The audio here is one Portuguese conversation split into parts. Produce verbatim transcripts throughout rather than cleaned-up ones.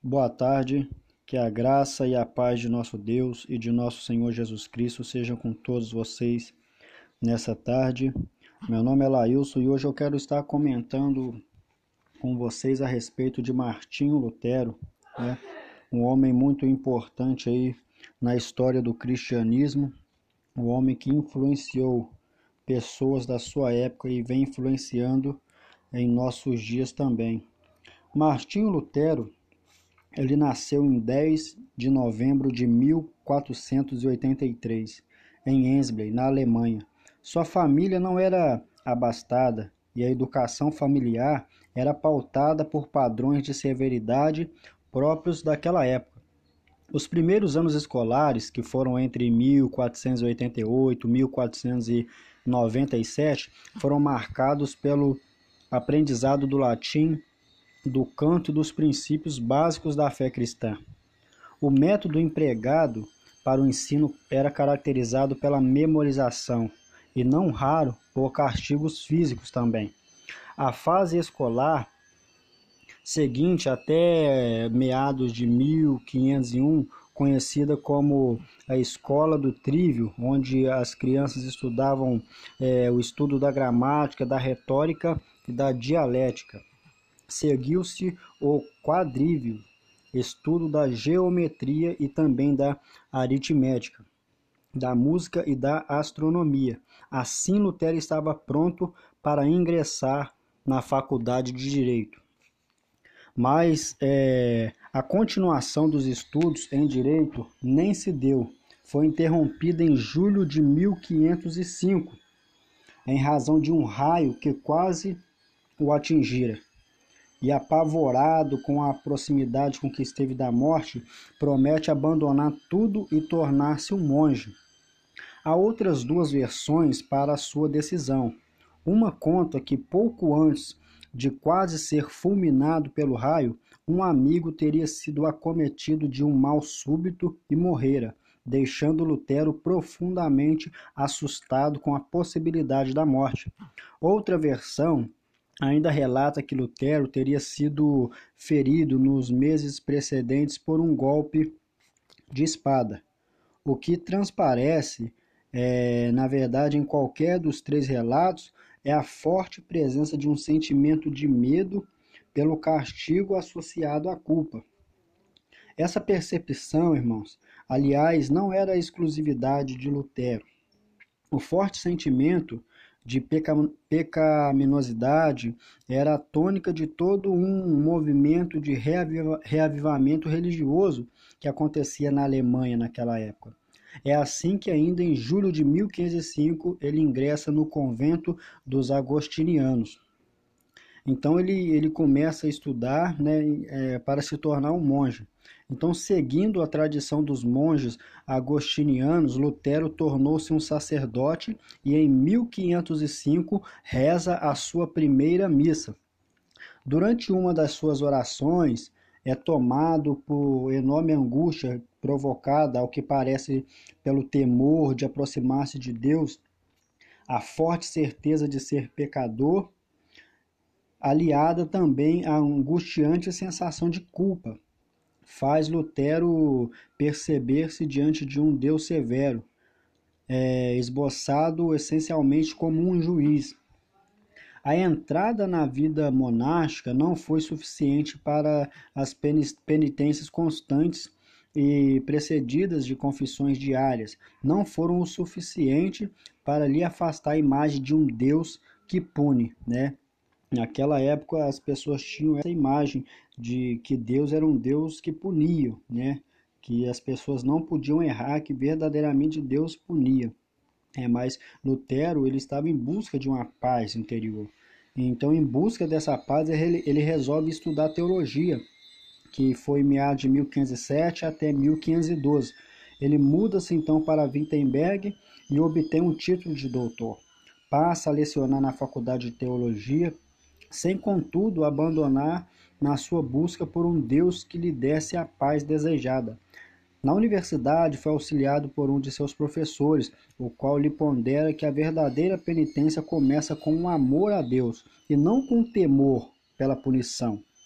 Boa tarde, que a graça e a paz de nosso Deus e de nosso Senhor Jesus Cristo sejam com todos vocês nessa tarde. Meu nome é Lailson e hoje eu quero estar comentando com vocês a respeito de Martinho Lutero, né? Um homem muito importante aí na história do cristianismo, um homem que influenciou pessoas da sua época e vem influenciando em nossos dias também. Martinho Lutero, ele nasceu em dez de novembro de mil quatrocentos e oitenta e três, em Ensley, na Alemanha. Sua família não era abastada e a educação familiar era pautada por padrões de severidade próprios daquela época. Os primeiros anos escolares, que foram entre mil quatrocentos e oitenta e oito e mil quatrocentos e noventa e sete, foram marcados pelo aprendizado do latim, do canto e dos princípios básicos da fé cristã. O método empregado para o ensino era caracterizado pela memorização e, não raro, por castigos físicos também. A fase escolar seguinte, até meados de mil quinhentos e um, conhecida como a Escola do Trívio, onde as crianças estudavam é, o estudo da gramática, da retórica e da dialética. Seguiu-se o quadrívio, estudo da geometria e também da aritmética, da música e da astronomia. Assim, Lutero estava pronto para ingressar na faculdade de Direito. Mas é, a continuação dos estudos em Direito nem se deu. Foi interrompida em julho de mil quinhentos e cinco, em razão de um raio que quase o atingira. E apavorado com a proximidade com que esteve da morte, promete abandonar tudo e tornar-se um monge. Há outras duas versões para a sua decisão. Uma conta que pouco antes de quase ser fulminado pelo raio, um amigo teria sido acometido de um mal súbito e morrera, deixando Lutero profundamente assustado com a possibilidade da morte. Outra versão ainda relata que Lutero teria sido ferido nos meses precedentes por um golpe de espada. O que transparece, é, na verdade, em qualquer dos três relatos, é a forte presença de um sentimento de medo pelo castigo associado à culpa. Essa percepção, irmãos, aliás, não era a exclusividade de Lutero. O forte sentimento de peca, pecaminosidade era a tônica de todo um movimento de reaviva, reavivamento religioso que acontecia na Alemanha naquela época. É assim que ainda em julho de mil quinhentos e cinco ele ingressa no convento dos agostinianos. Então ele, ele começa a estudar, né, é, para se tornar um monge. Então, seguindo a tradição dos monges agostinianos, Lutero tornou-se um sacerdote e em mil quinhentos e cinco reza a sua primeira missa. Durante uma das suas orações, é tomado por enorme angústia provocada, ao que parece, pelo temor de aproximar-se de Deus, a forte certeza de ser pecador, aliada também à angustiante sensação de culpa, faz Lutero perceber-se diante de um Deus severo, é, esboçado essencialmente como um juiz. A entrada na vida monástica não foi suficiente para as penitências constantes e precedidas de confissões diárias. Não foram o suficiente para lhe afastar a imagem de um Deus que pune, né? Naquela época as pessoas tinham essa imagem de que Deus era um Deus que punia, né? Que as pessoas não podiam errar, que verdadeiramente Deus punia. É, mas Lutero ele estava em busca de uma paz interior. Então, em busca dessa paz, ele, ele resolve estudar teologia, que foi em meados de mil quinhentos e sete até mil quinhentos e doze. Ele muda-se então para Wittenberg e obtém um título de doutor. Passa a lecionar na faculdade de teologia, sem contudo abandonar na sua busca por um Deus que lhe desse a paz desejada. Na universidade foi auxiliado por um de seus professores, o qual lhe pondera que a verdadeira penitência começa com um amor a Deus e não com temor pela punição.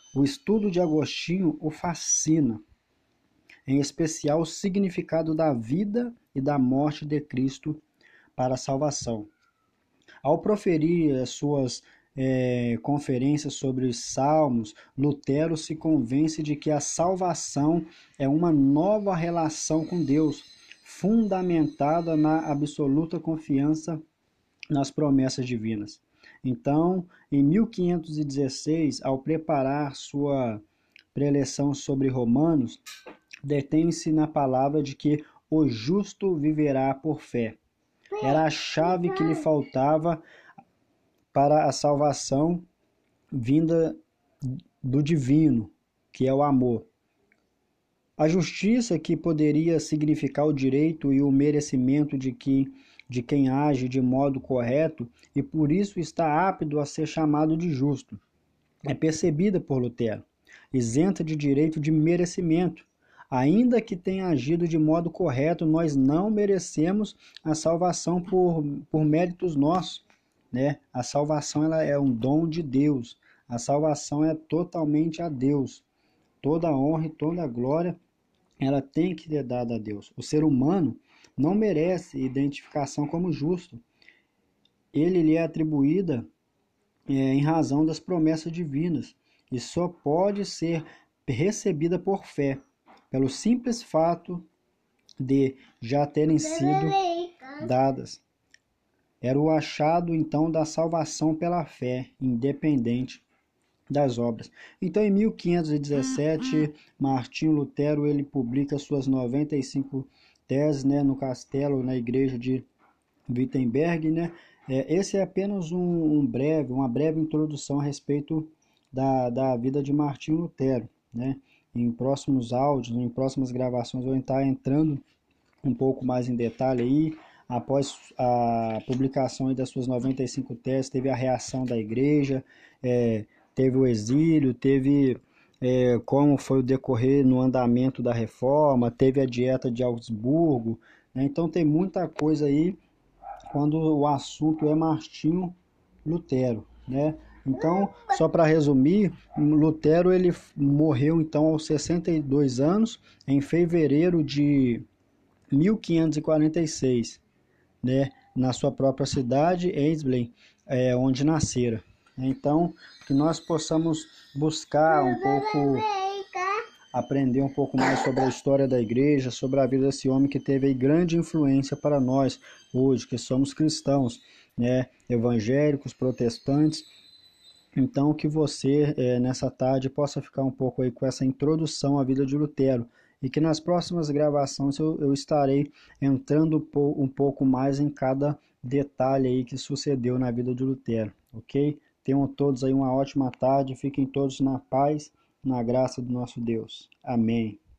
O estudo de Agostinho o fascina, em especial o significado da vida e da morte de Cristo para a salvação. Ao proferir as suas é, conferências sobre os Salmos, Lutero se convence de que a salvação é uma nova relação com Deus, fundamentada na absoluta confiança nas promessas divinas. Então, em mil quinhentos e dezesseis, ao preparar sua preleção sobre Romanos, detém-se na palavra de que o justo viverá por fé. Era a chave que lhe faltava para a salvação vinda do divino, que é o amor. A justiça, que poderia significar o direito e o merecimento de, que, de quem age de modo correto e por isso está apto a ser chamado de justo, é percebida por Lutero, isenta de direito de merecimento. Ainda que tenha agido de modo correto, nós não merecemos a salvação por, por méritos nossos, né? A salvação ela é um dom de Deus. A salvação é totalmente a Deus. Toda a honra e toda a glória ela tem que ser dada a Deus. O ser humano não merece identificação como justo. Ele lhe é atribuída é, em razão das promessas divinas e só pode ser recebida por fé, pelo simples fato de já terem sido dadas. Era o achado, então, da salvação pela fé, independente das obras. Então, em mil quinhentos e dezessete, Martinho Lutero ele publica suas noventa e cinco teses, né, no castelo, na igreja de Wittenberg, né? É, esse é apenas um, um breve, uma breve introdução a respeito da, da vida de Martinho Lutero, né? Em próximos áudios, em próximas gravações, eu vou estar entrando um pouco mais em detalhe aí. Após a publicação das suas noventa e cinco teses, teve a reação da igreja, é, teve o exílio, teve é, como foi o decorrer no andamento da reforma, teve a dieta de Augsburgo, né? Então tem muita coisa aí quando o assunto é Martinho Lutero, né? Então, só para resumir, Lutero ele morreu então aos sessenta e dois anos, em fevereiro de mil quinhentos e quarenta e seis, né, na sua própria cidade, Eisleben, é, onde nascera. Então, que nós possamos buscar um pouco, aprender um pouco mais sobre a história da igreja, sobre a vida desse homem que teve aí grande influência para nós hoje, que somos cristãos, né, evangélicos, protestantes. Então, que você, é, nessa tarde, possa ficar um pouco aí com essa introdução à vida de Lutero, e que nas próximas gravações eu, eu estarei entrando um pouco mais em cada detalhe aí que sucedeu na vida de Lutero, ok? Tenham todos aí uma ótima tarde, fiquem todos na paz, na graça do nosso Deus. Amém.